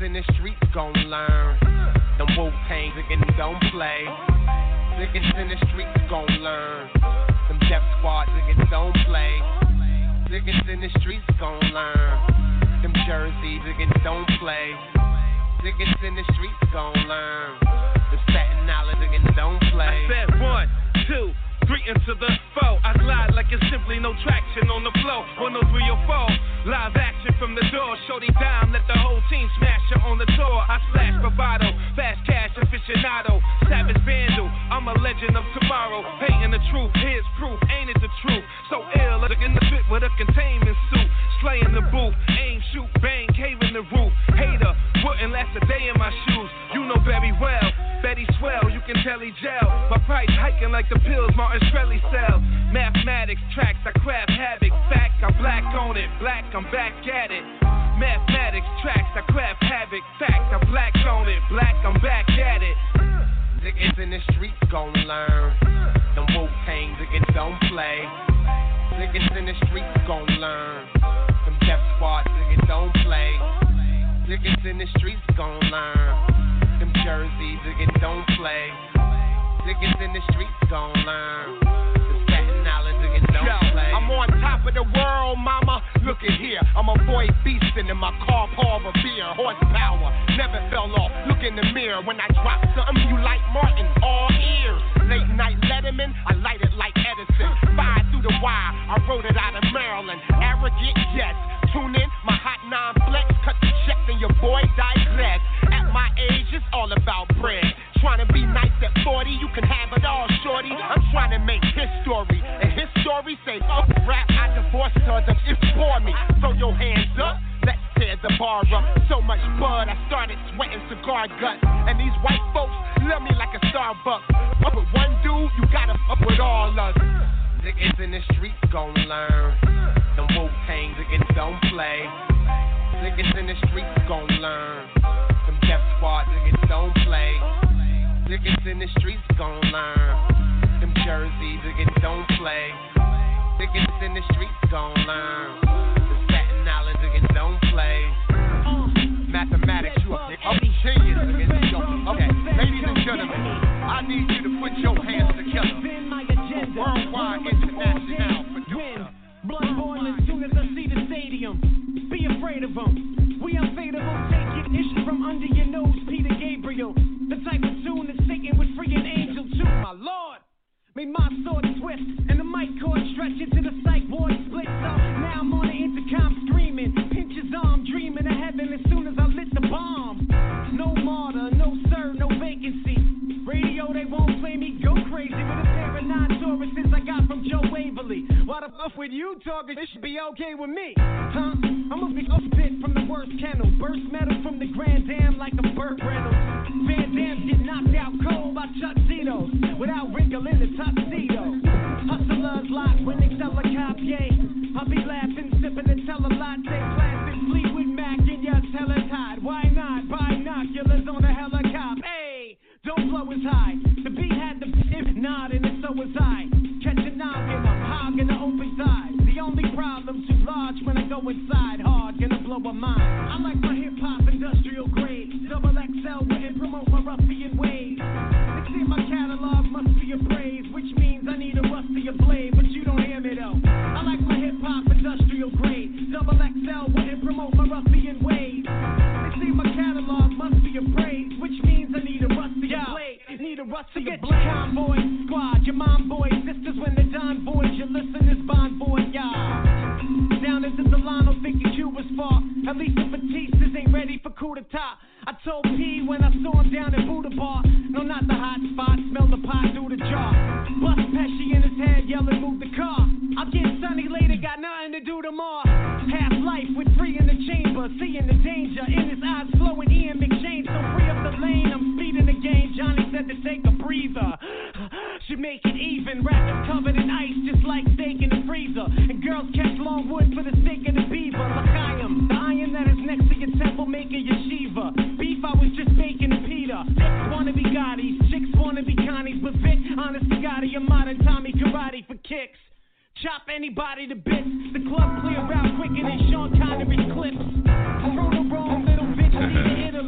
in the streets gon' learn. Them Wu-Tang niggas don't play. Niggas in the streets gon' learn. Them Def Squad niggas don't play. Niggas in the streets gon' learn. Them Jersey niggas don't play. Niggas in the streets gon' learn. The Staten Island niggas don't play. I said 1, 2, 3 into the 4. I glide like it's simply no traction on the floor. 103 or 4. Live action from the door. Shorty dime, let the whole team smash her on the tour. I splash bravado, fast cash aficionado, savage vandal. I'm a legend of tomorrow. Hating the truth, here's proof. Ain't it the truth? So ill, look in the pit with a containment suit. Slaying the booth, aim, shoot, bang, cave in the roof. Hater, wouldn't last a day in my shoes. You know very well, Betty swell, you can tell he gel. My price hiking like the pills Martin Shkreli sell. Mathematics, tracks, I craft havoc. Fact, I black on it, black, I'm back at it. Mathematics, tracks, I craft havoc. Fact, I black on it, black, I'm back at it. Niggas in the streets gon' learn. Them Wu-Tang niggas don't play. Niggas in the streets gon' learn. Them Def Squad niggas don't play. Niggas in the streets gon' learn. Them Jersey niggas don't play. Niggas in the streets gon' learn. The Staten Island niggas don't play. I'm on top of the world, mama. Look at here, I'm a boy beastin' in my car, Paul Revere. Horsepower, never fell off. Look in the mirror when I drop something you like Martin, all ears. Late night Letterman, I light it like Edison. Fire through the wire, I wrote it out of Maryland. Arrogant, yes. Tune in, my hot 9 flex. Cut the check and your boy digress. At my age, it's all about bread. Trying to be nice at 40, you can have it all, shorty. I'm trying to make history, and his story say, fuck rap, I divorced her, them it bore me. Throw your hands up, let's tear the bar up. So much blood, I started sweating cigar guts. And these white folks love me like a Starbucks. Up with one dude, you gotta up with all us. Niggas in the streets gon' learn. Them Wu-Tang niggas don't play. Niggas in the streets gon' learn. Them Def Squad niggas don't play. Niggas in the streets gon' learn. Them Jersey niggas don't play. Niggas in the streets gon' learn. The Staten Island niggas don't play. Mathematics, you a genius niggas. Okay, ladies and gentlemen, I need you to put your hands together. Worldwide international producer. Blood boiling as soon as I see the stadium. Be afraid of them. We unfadable. Take it issue from under your nose, Peter Gabriel. The type of tune that Satan would free an angel to. My Lord, made my sword twist and the mic cord stretch into the psych ward splits up. Now I'm on the intercom screaming, pinch his arm, dreaming of heaven as soon as I lit the bomb. No martyr, no sir, no vacancy. Radio, they won't play me go crazy with a pair of 9 Tauruses I got from Joe Waverly. Why the fuck with you talking? It should be okay with me, huh? I must be spit from the worst kennel. Burst metal from the Grand Dam like a Burt Reynolds. Van Damme get knocked out cold by Chuck Zito without wrinkle in the tuxedo. Hustlers lock when they sell a cop, yay. I'll be laughing, sipping and tell a latte. Plastic Fleetwood Mac in your teletide. Why not? Binoculars on a helicopter. Hey, don't blow as high. The beat had the nod and so was I. Catch a noggin, I'm hogging the open side. The only problem, too large when I go inside. Hard, gonna blow a mind. I like my hip-hop industrial grade. Double XL wouldn't promote my ruffian ways. They say my catalog must be appraised, which means I need a rustier blade, but you don't hear me though. I like my hip-hop industrial grade. Double XL wouldn't promote my ruffian ways. They say my catalog must be appraised, which means I need a rustier blade. Need a rustier blade. Your convoy squad, your mom boys, sisters when they're Don boys, your listeners Bon Boy, y'all. Down into Delano thinking Cuba's far. At least the Batistas ain't ready for coup d'etat. I told P when I saw him down at Buddha Bar. No, not the hot spot, smell the pot through the jar. Bust Pesci in his head, yelling, move the car. I'll get sunny later, got nothing to do tomorrow. Half life with free in the chamber, seeing the danger. In his eyes flowing, Ian McShane. So free up the lane, I'm speeding the game. Johnny said to take a breather. Should make it even. Rappers covered in ice, just like steak in the freezer. And girls catch long wood for the sake of the beaver. Like I am, the iron that is next to your temple, making yeshiva. Beef, I was just making a Peter. Chicks wanna be Gottis, chicks wanna be Connies. But Vic, honest to God, your modern Tommy Karate for kicks. Chop anybody to bits. The club clear out quicker than Sean Connery's clips. I wrote a wrong little bitch, need to hit her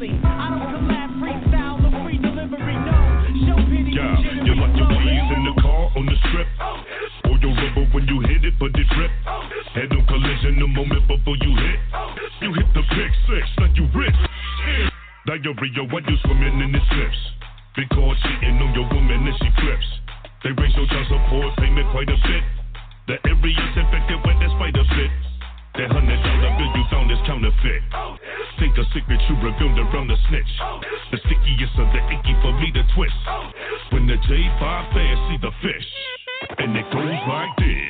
pick six, like you rich. Diarrhea when you swimming in the slips. Been caught cheating on your woman and she flips. They raise your child support payment quite a bit. The area's infected with that spider fit. That $100 bill you found is counterfeit. Think a secret you revealed around the snitch. The stickiest of the icky for me to twist. When the J5 fans see the fish, and it goes like this.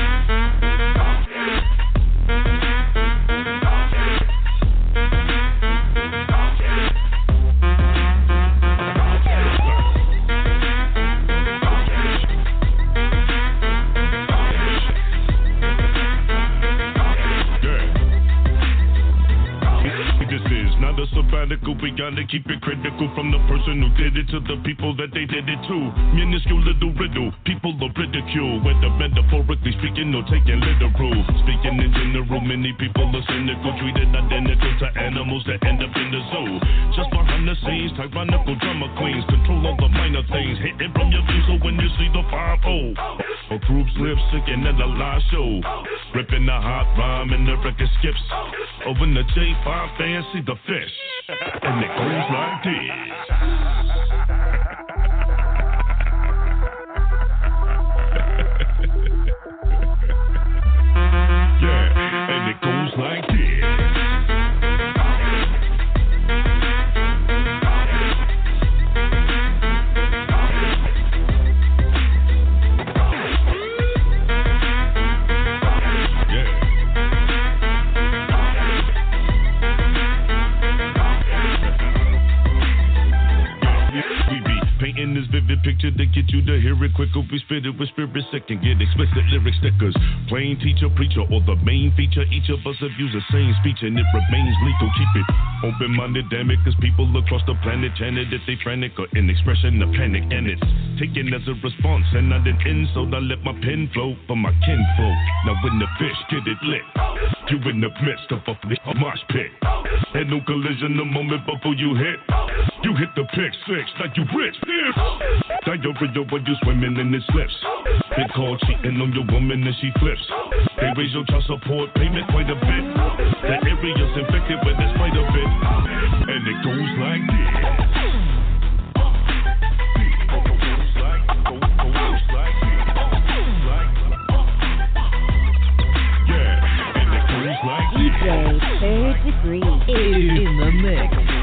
Sabbatical, we gotta keep it critical. From the person who did it to the people that they did it to. Minuscule little riddle, people are ridicule. Whether metaphorically speaking or taking literal. Speaking in general, many people are cynical, treated identical to animals that end up in the zoo. Just behind the scenes, tyrannical drama queens control all the minor things, hitting from your view. So when you see the 5-0, a group's lip syncing at a live show, ripping the hot rhyme and the record skips. Oh, when the J5 fans see the fish, and it goes like this. Yeah, and it goes like this. This vivid picture to get you to hear it quicker. We spit it with spirit sick and get explicit lyric stickers. Plain teacher, preacher, or the main feature. Each of us have used the same speech and it remains lethal. Keep it open-minded, damn it, cause people across the planet chanted that they frantic or an expression of panic. And it's taken as a response and not an insult. I let my pen flow for my kinfolk. Now when the fish get it lit, you in the midst of a mosh pit. Had no collision the moment before you hit. You hit the pick six like you rich. Diarrhea when you swimming in the slips. They call cheating on your woman and she flips. They raise your child support payment quite a bit. The area's infected with that spider bit. And it goes like this. Yeah, and it goes like this. DJ Third Degree is in the mix.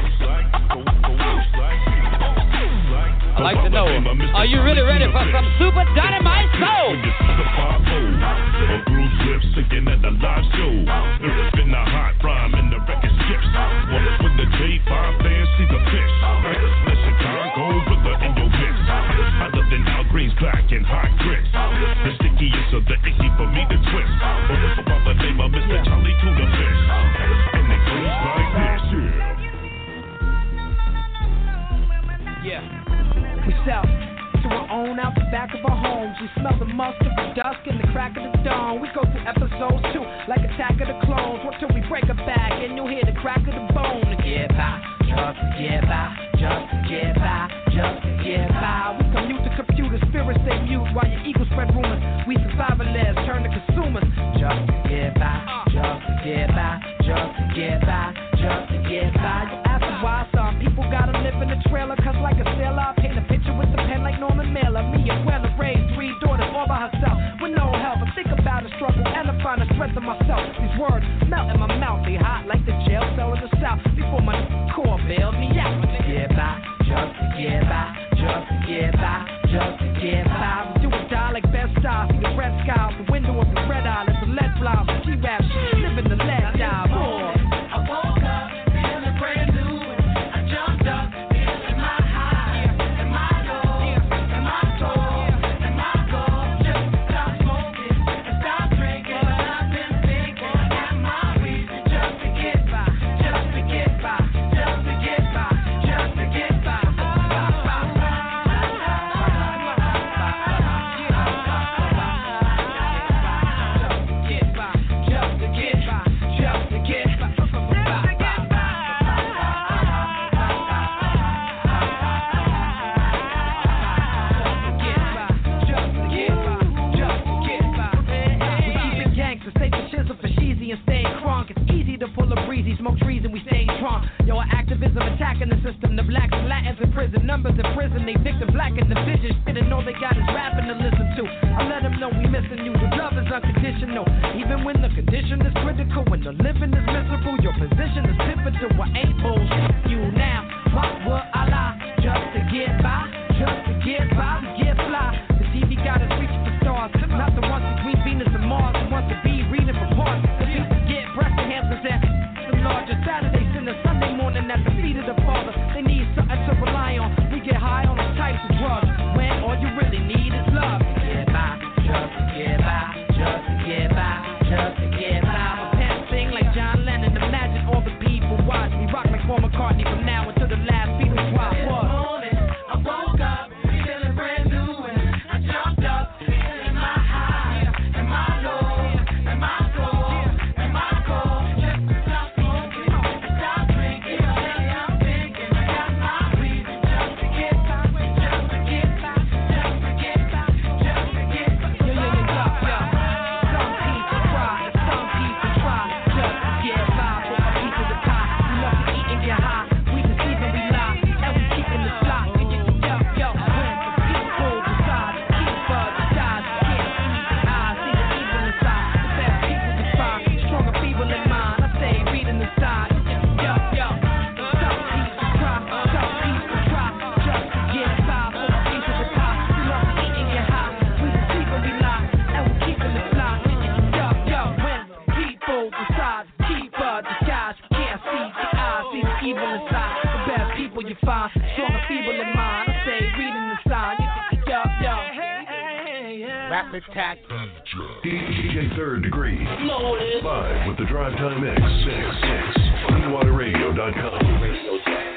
I'd like to know, are you really ready for some super dynamite soul? A bruised lips singing at the live show. It's been a hot rhyme and the record skips. When the J5 fans see the fish, the Chicago River in your mix. Other than Al Green's black and hot grits. The stickiest of the icky for me to twist. By the name of Mr. Charlie Tuna Fish. And it goes like this, yeah. We sell to our own out the back of our homes. We smell the musk of the dusk and the crack of the dawn. We go through episodes too, like Attack of the Clones. Work till we break a back and you'll hear the crack of the bone. To get by, just to get by, just to get by, just to get by. We commute to computers, spirits stay mute while your ego spread rumors. We survivalists turn to consumers. Just to get by, just to get by, just to get by, just to get by. You ask me why some people gotta live in a trailer, cause like a sailor I paint a picture with the pen like Norman Mailer. Me as well raised 3 daughters all by herself with no help. I think about the struggle and I find the strength in myself. These words melt in my mouth, they hot like the jail cell in the south. Before my core bailed me out. Just to get by, just to get by, just to get by, just to get by. We do or die like best style. See the red sky out the window of the red eye. Let the lead fly. G-rap, living the lead dive. I woke up feeling brand new. I jumped up feeling my high and my low and my soul and my goal. Just stop smoking and stop drinking. But I've been thinking and my reason just to get by, just to get by, just to get by, just to get by. Just to get breezy, smoke trees and we stay strong. Yo, our activism attacking the system. The blacks and Latins in prison, numbers in prison. They victim black in the vision. Shit, and all they got is rapping to listen to. I let them know we missing you. The love is unconditional. Even when the condition is critical, when the living is miserable, your position is pivotal. I ain't bullshit you now. What would I lie? Just to get by, just to get by, to get fly. The TV got us reaching for stars, not the ones between Venus and Mars. The ones to be reading from parts. The people get breast enhancements and the larger Saturday dinner, Sunday morning at the feet of the Father. They need something to rely on. We get high on all types of drugs when all you really need is love. To get by, just to get by, just to get by, just to get by. My pants sing like John Lennon. Imagine all the people watch me rock like Paul McCartney from now until the last Beatles drop. What? I woke up feeling brand new and I jumped up feeling my high and my low and my soul and my core. Just to stop smoking, stop drinking. Today I'm thinking I got my reason just to get by, just to get by, just to get by, just to get by. Some people try, some people try just to get by for a piece of the pie. We love to eat and get high. We deceive and we lie, and we keep in the slot. When the people decide, keep decide, can't see the eyes, see the evil inside. The best people defy, strong or feeble in mind. I say, reading the side. Some people try, just to get by for a piece of the pie. We love to eat and get high. We deceive and we lie, and we keep in the slot. When people decide, keep disguise, can't see the eyes, see the evil inside. The best people you find, strong or feeble in mind. I say, reading the sign. Rap attack. DJ Third Degree. Live with the Drive Time Mix. CleanwaterRadio.com.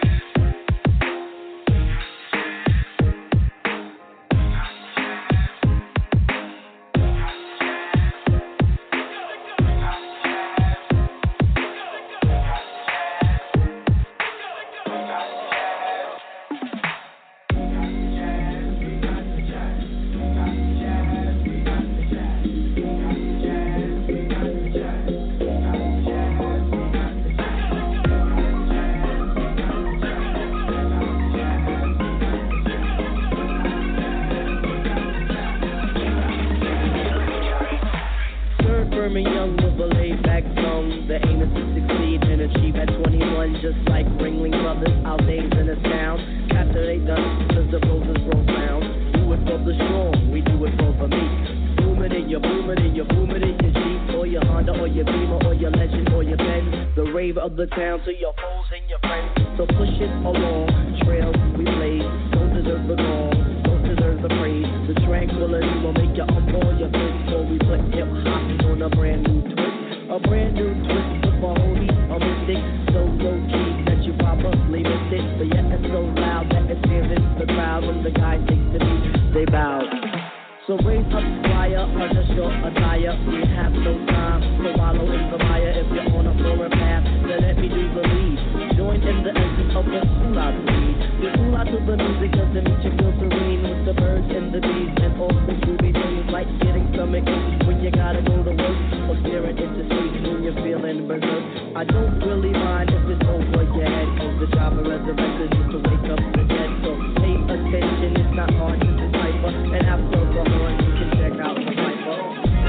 Firm and young with a laid back tone. The aim is to succeed and achieve at 21. Just like Ringling Brothers, our days in the sound. Captivate them cause the roses grow round. Do it for the strong, we do it for the meek. Boom it in your boom it in your boom it in your Jeep, or your Honda, or your Beamer, or your Legend, or your Benz. The rave of the town to your foes and your friends. So push it along, trails we blaze. Don't deserve the gong, don't deserve the praise. The tranquility will make you unroll your fist. Before we put hip hop on a brand new twist. A brand new twist with my homie, a mystic. So low key that you probably missed it. But yet it's so loud that it stands in the crowd. When the guy takes the beat, they bow. So raise up flyer, adjust your attire. We have no time to wallow in the mire. If you're on a foreign path, then let me do the lead. Join in the essence of the cool out breed. We cool out to the music cause it makes you feel serene. With the birds and the bees and all the groovy things. Like getting stomach aches when you gotta go to work. Or staring into space when you're feeling berserk. I don't really mind if it's over your head. Cause the job of resurrection is to wake up the dead. So pay attention, it's not hard to decipher. And after the horn, you can check out the Viper.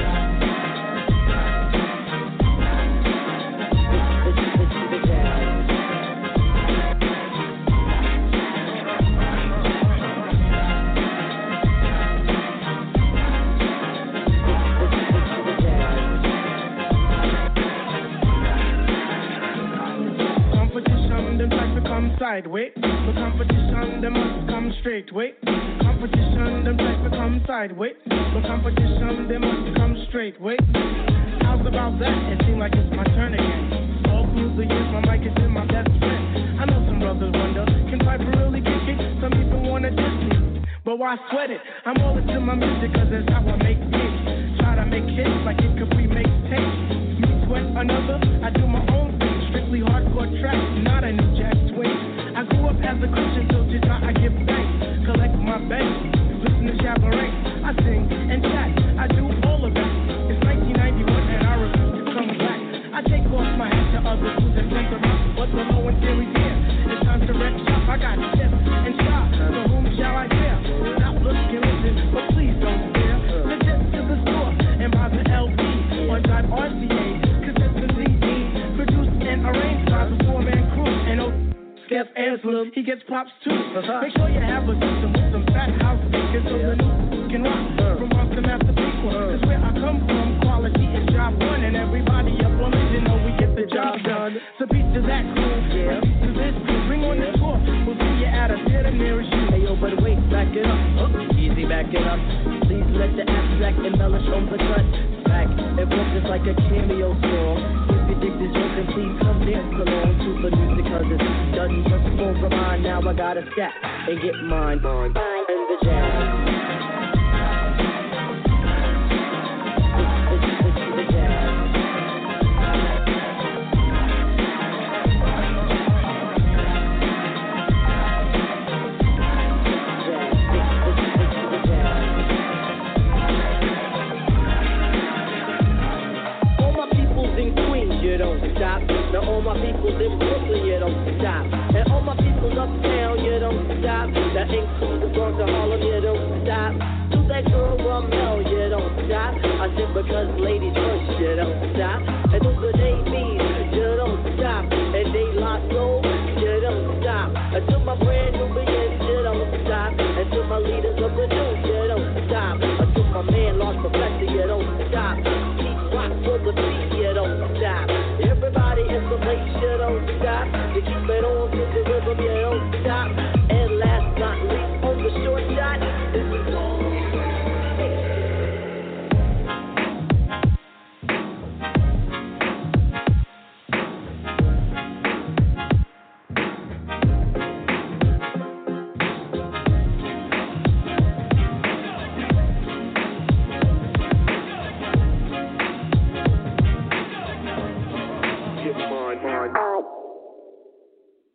Sideways, the competition they must come straight way. Competition them try to come sideways, the competition they must come straight way. How's about that? It seems like it's my turn again. All through the years, my mic has been my best friend. I know some brothers wonder, can Piper really kick it? Some people wanna diss me, but why sweat it? I'm all into my music, cause that's how I make hits. Try to make hits like it could remake tapes. Me sweat another, I do my own thing. Strictly hardcore tracks, not a new jack swing. I grew up as a Christian, so just how I give thanks. Collect my banks, listen to Cabaret. I sing and chat, I do all of that. It's 1991 and I refuse to come back. I take off my hat to others who Steph Anselm, he gets props too. Make sure you have a system with some fat house speakers so the new can rock from rock to master sequel. Cause where I come from, quality is job one, and everybody up on it, you know we get the job done. So beat to that crew, to this crew, bring on the tour. We'll see you at a theater nearest you. Hey yo, but wait, back it up, easy, back it up. Please let the abstract embellish on the cut. Back and forth just like a cameo song. If you dig this joke, then please come dance along to the music, cause it doesn't just fall from mine. Now I gotta scat and get mine. And the jazz. Now all my peoples in Brooklyn, you don't stop. And all my peoples uptown, you don't stop. That includes the Bronx and Harlem, you don't stop. Do that girl Ramel, you don't stop. I said because ladies first, you don't stop. And do the Davies, you don't stop. And they lock low, you don't stop. And to my brand new beginners, you don't stop. And to my leaders of the new, you don't stop. And to my man, Lost Professor, you don't stop. Keep rock for the